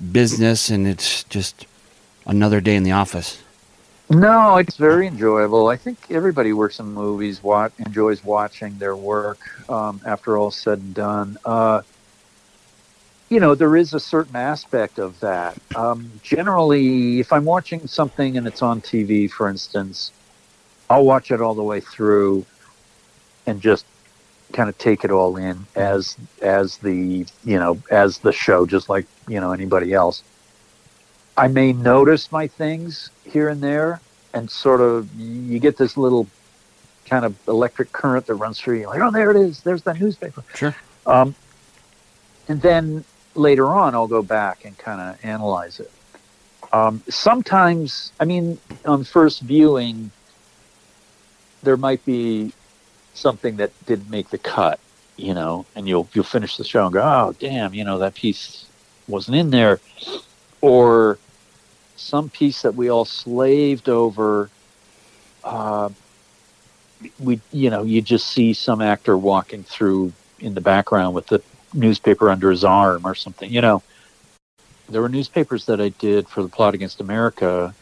business and it's just another day in the office? No, it's very enjoyable. I think everybody works in movies, watch, enjoys watching their work um, after all said and done. Uh, you know, there is a certain aspect of that. Um, generally, if I'm watching something and it's on T V, for instance, I'll watch it all the way through and just kind of take it all in as as the, you know, as the show, just like, you know, anybody else. I may notice my things here and there, and sort of you get this little kind of electric current that runs through you. Like, oh, there it is. There's that newspaper. Sure. Um, and then later on, I'll go back and kind of analyze it. Um, sometimes, I mean, on first viewing, there might be something that didn't make the cut, you know, and you'll you'll finish the show and go, oh, damn, you know, that piece wasn't in there. Or some piece that we all slaved over, uh, we, you know, you just see some actor walking through in the background with the newspaper under his arm or something, you know. There were newspapers that I did for the Plot Against America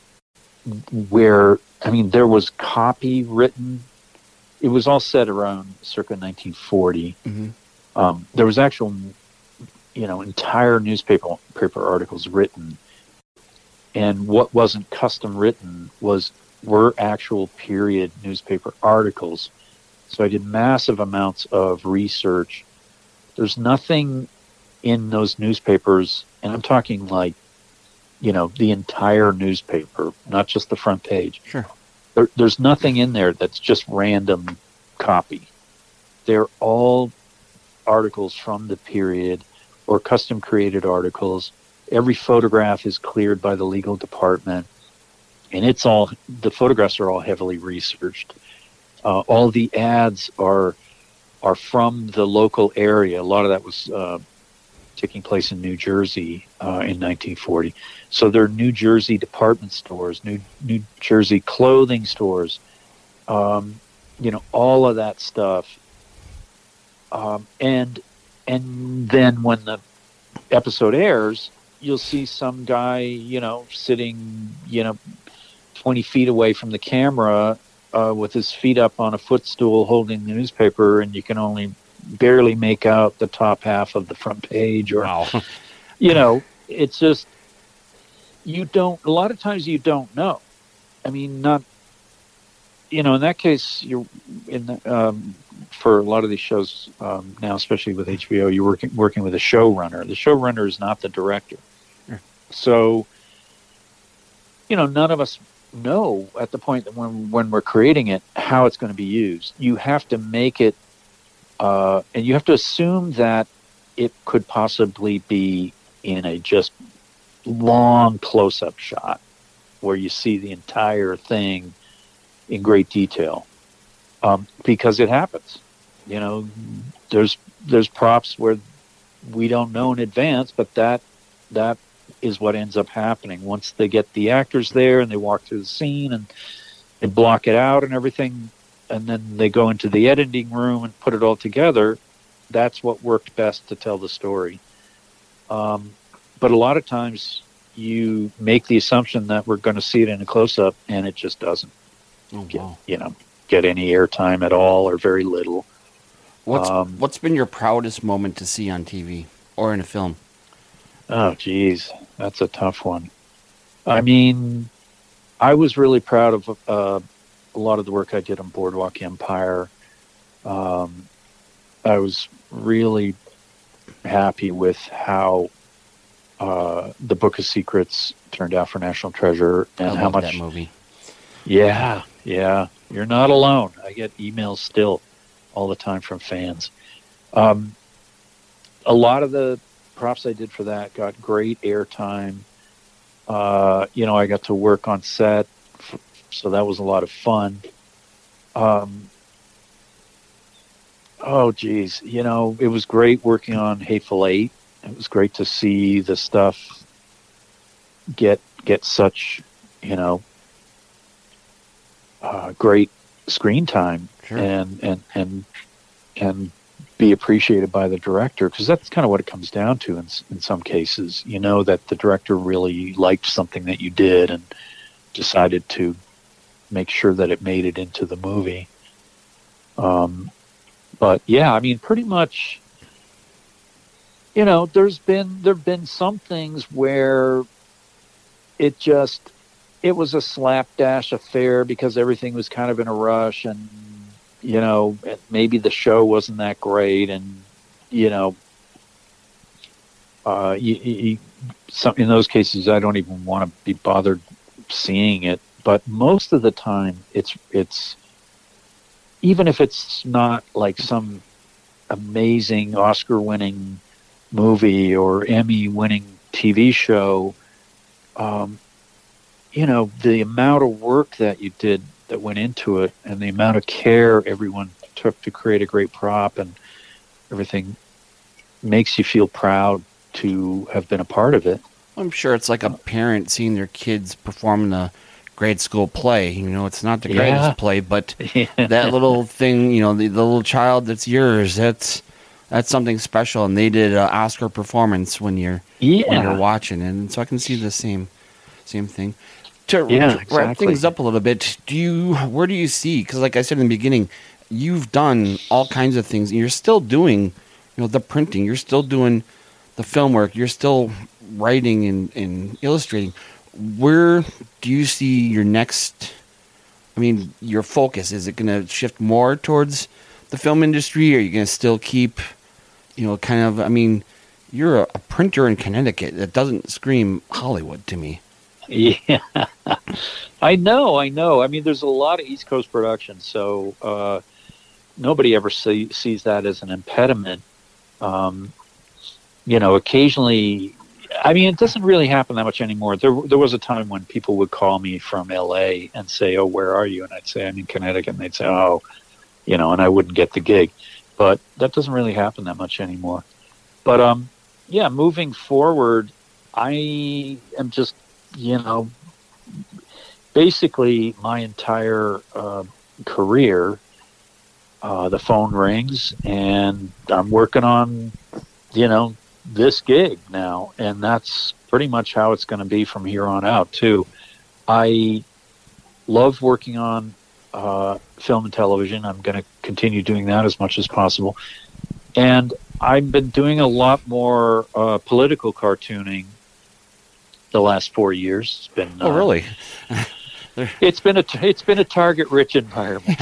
where, I mean, there was copy written. It was all set around circa nineteen forty. Mm-hmm. Um, there was actual, you know, entire newspaper paper articles written, and what wasn't custom written was were actual period newspaper articles. So I did massive amounts of research. There's nothing in those newspapers, and I'm talking like, you know, the entire newspaper, not just the front page. Sure. There, there's nothing in there that's just random copy. They're all articles from the period or custom created articles. Every photograph is cleared by the legal department, and it's all, the photographs are all heavily researched. Uh, all the ads are are from the local area. A lot of that was uh, taking place in New Jersey uh, in nineteen forty. So there are New Jersey department stores, New New Jersey clothing stores, um, you know, all of that stuff. Um, and and then when the episode airs, you'll see some guy, you know, sitting, you know, twenty feet away from the camera uh, with his feet up on a footstool holding the newspaper, and you can only barely make out the top half of the front page. Or, wow. You know, it's just, you don't, a lot of times you don't know. I mean, not, you know, in that case, you're in the, um, for a lot of these shows um, now, especially with H B O, you're working working with a showrunner. The showrunner is not the director. Sure. So, you know, none of us know at the point that when when we're creating it how it's going to be used. You have to make it, uh, and you have to assume that it could possibly be in a just long close-up shot where you see the entire thing in great detail. Um, because it happens, you know, there's there's props where we don't know in advance, but that that is what ends up happening once they get the actors there and they walk through the scene and they block it out and everything, and then they go into the editing room and put it all together. That's what worked best to tell the story. Um, but a lot of times you make the assumption that we're going to see it in a close-up, and it just doesn't. Oh, get, wow. You know. get any airtime at all or very little. What's Um, what's been your proudest moment to see on T V or in a film? oh, geez, that's a tough one. I mean, I was really proud of uh, a lot of the work I did on Boardwalk Empire. Um, I was really happy with how uh, the Book of Secrets turned out for National Treasure, and I how love much that movie. Yeah, yeah. You're not alone. I get emails still all the time from fans. Um, a lot of the props I did for that got great airtime. Uh, you know, I got to work on set, f- so that was a lot of fun. Um, oh, geez. You know, it was great working on Hateful Eight. It was great to see the stuff get get such, you know, Uh, great screen time. Sure. and and and and be appreciated by the director, because that's kind of what it comes down to in, in some cases. You know that the director really liked something that you did and decided to make sure that it made it into the movie. Um, but yeah, I mean, pretty much, you know, there's been, there've been some things where it just, it was a slapdash affair because everything was kind of in a rush, and, you know, maybe the show wasn't that great, and, you know, uh, you, you, some, in those cases, I don't even want to be bothered seeing it. But most of the time, it's it's even if it's not like some amazing Oscar-winning movie or Emmy-winning T V show, um, you know, the amount of work that you did that went into it, and the amount of care everyone took to create a great prop and everything, makes you feel proud to have been a part of it. I'm sure it's like a parent seeing their kids perform in a grade school play. You know, it's not the Yeah. greatest play, but Yeah. that little thing, you know, the, the little child that's yours, that's that's something special. And they did an Oscar performance when you're Yeah. when you're watching, and so I can see the same same thing. To, Yeah, to wrap exactly. things up a little bit, do you where do you see? Because, like I said in the beginning, you've done all kinds of things, and you're still doing, you know, the printing. You're still doing the film work. You're still writing and, and illustrating. Where do you see your next? I mean, your focus, is it going to shift more towards the film industry, or are you going to still keep, you know, kind of? I mean, you're a, a printer in Connecticut. That doesn't scream Hollywood to me. Yeah, I know, I know. I mean, there's a lot of East Coast production, so uh, nobody ever see, sees that as an impediment. Um, you know, occasionally, I mean, it doesn't really happen that much anymore. There, there was a time when people would call me from L A and say, "Oh, where are you?" And I'd say, "I'm in Connecticut," and they'd say, "Oh," you know, and I wouldn't get the gig. But that doesn't really happen that much anymore. But um, yeah, moving forward, I am just, you know, basically my entire uh, career, uh, the phone rings and I'm working on, you know, this gig now. And that's pretty much how it's going to be from here on out, too. I love working on uh, film and television. I'm going to continue doing that as much as possible. And I've been doing a lot more uh, political cartooning the last four years. It's been Oh, uh, really? it's been a it's been a target-rich environment.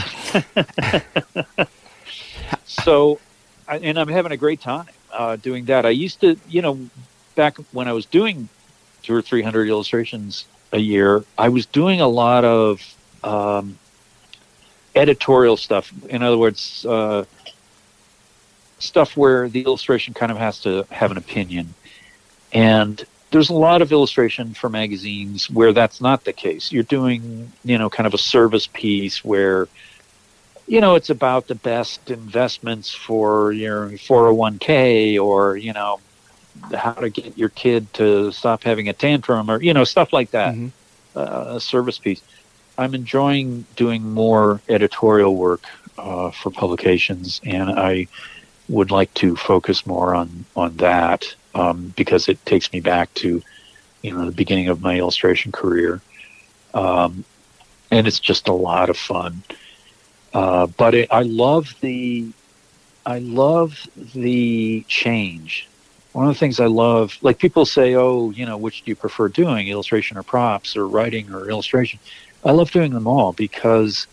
So, I- and I'm having a great time uh, doing that. I used to, you know, back when I was doing two or three hundred illustrations a year, I was doing a lot of um, editorial stuff. In other words, uh, stuff where the illustration kind of has to have an opinion. And there's a lot of illustration for magazines where that's not the case. You're doing, you know, kind of a service piece where, you know, it's about the best investments for your four oh one k, or, you know, how to get your kid to stop having a tantrum, or, you know, stuff like that. Mhm. Uh, a service piece. I'm enjoying doing more editorial work uh, for publications, and I would like to focus more on, on that. Um, because it takes me back to, you know, the beginning of my illustration career. Um, and it's just a lot of fun. Uh, but it, I love the, I love the change. One of the things I love, like people say, oh, you know, which do you prefer doing, illustration or props, or writing or illustration? I love doing them all, because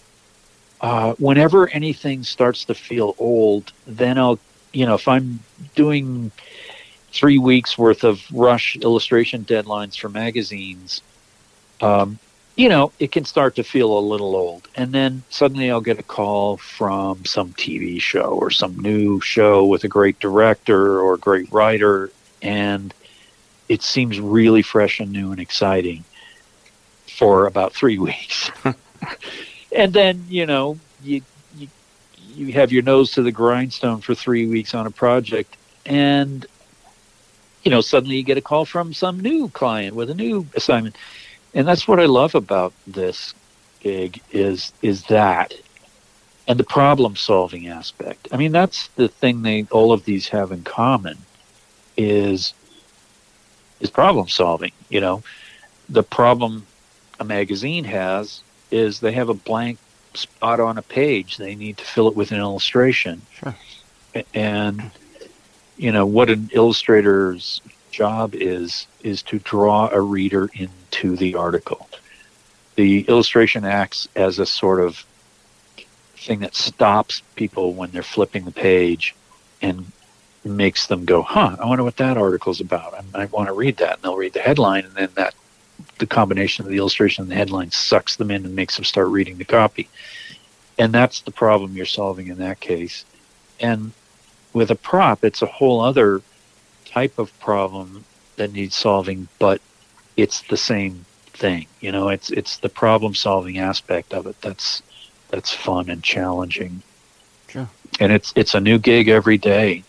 uh, whenever anything starts to feel old, then I'll, you know, if I'm doing three weeks worth of rush illustration deadlines for magazines, um, you know, it can start to feel a little old. And then suddenly I'll get a call from some T V show or some new show with a great director or a great writer, and it seems really fresh and new and exciting for about three weeks. And then, you know, you, you you have your nose to the grindstone for three weeks on a project, and you know, suddenly you get a call from some new client with a new assignment. And that's what I love about this gig is, is that and the problem-solving aspect. I mean, that's the thing they all of these have in common is is problem-solving. You know, the problem a magazine has is they have a blank spot on a page. They need to fill it with an illustration. Sure. And, you know, what an illustrator's job is, is to draw a reader into the article. The illustration acts as a sort of thing that stops people when they're flipping the page and makes them go, huh, I wonder what that article's about. I, I want to read that. And they'll read the headline, and then that the combination of the illustration and the headline sucks them in and makes them start reading the copy. And that's the problem you're solving in that case. And with a prop, it's a whole other type of problem that needs solving, but it's the same thing. You know, it's it's the problem-solving aspect of it that's that's fun and challenging. Sure. And it's it's a new gig every day.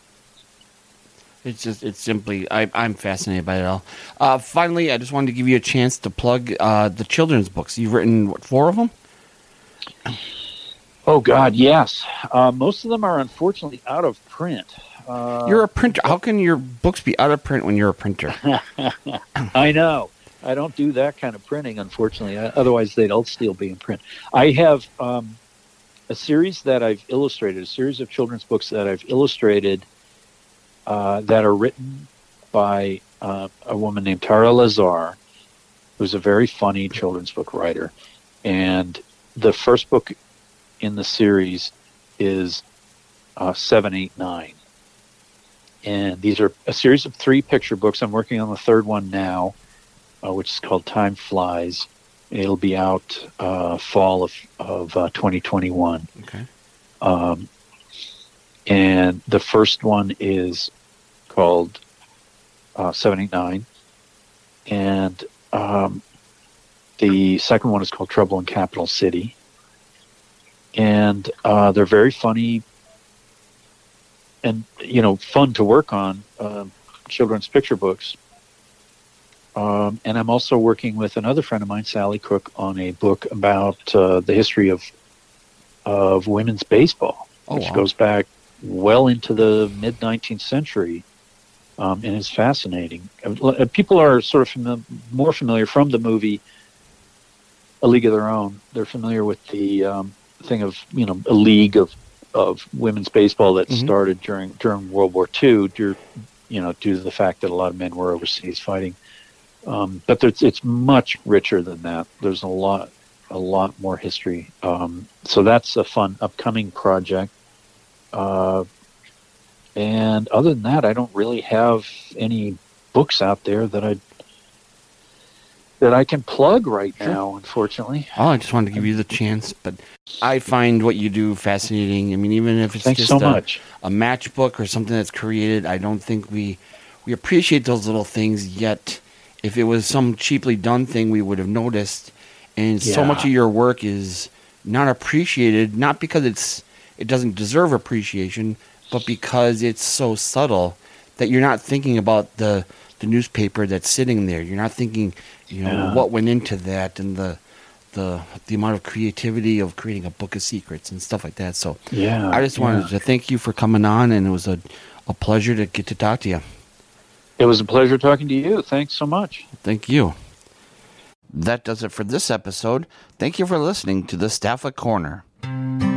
It's just, it's simply, I, I'm fascinated by it all. Uh, finally, I just wanted to give you a chance to plug uh, the children's books. You've written, what, four of them? Oh, God, yes. Uh, most of them are unfortunately out of print. Uh, You're a printer. How can your books be out of print when you're a printer? I know. I don't do that kind of printing, unfortunately. Otherwise, they'd all still be in print. I have um, a series that I've illustrated, a series of children's books that I've illustrated uh, that are written by uh, a woman named Tara Lazar, who's a very funny children's book writer. And the first book in the series is uh, seven, eight, nine. And these are a series of three picture books. I'm working on the third one now, uh, which is called Time Flies. It'll be out uh, fall of, of uh, twenty twenty-one. Okay. Um, and the first one is called uh, seven eight nine. And um, the second one is called Trouble in Capital City. And uh, they're very funny and, you know, fun to work on, uh, children's picture books. Um, and I'm also working with another friend of mine, Sally Cook, on a book about uh, the history of of women's baseball, oh, which wow. goes back well into the mid-nineteenth century, um, and is fascinating. Uh, people are sort of fami- more familiar from the movie A League of Their Own. They're familiar with the um, thing of, you know, a league of, of women's baseball that mm-hmm. started during during World War Two, due, you know, due to the fact that a lot of men were overseas fighting. Um, but it's, it's much richer than that. There's a lot, a lot more history. Um, so that's a fun upcoming project. Uh, and other than that, I don't really have any books out there that I that I can plug right sure. now, unfortunately. Oh, I just wanted to give you the chance, but I find what you do fascinating. I mean, even if it's Thanks just so a, much. a matchbook or something that's created, I don't think we we appreciate those little things yet. If it was some cheaply done thing, we would have noticed. And yeah. so much of your work is not appreciated, not because it's it doesn't deserve appreciation, but because it's so subtle that you're not thinking about the the newspaper that's sitting there. You're not thinking, you know, yeah. what went into that and the the the amount of creativity of creating a book of secrets and stuff like that. So yeah, I just wanted yeah. to thank you for coming on, and it was a, a pleasure to get to talk to you. It was a pleasure talking to you. Thanks so much. Thank you. That does it for this episode. Thank you for listening to the Staffa Corner.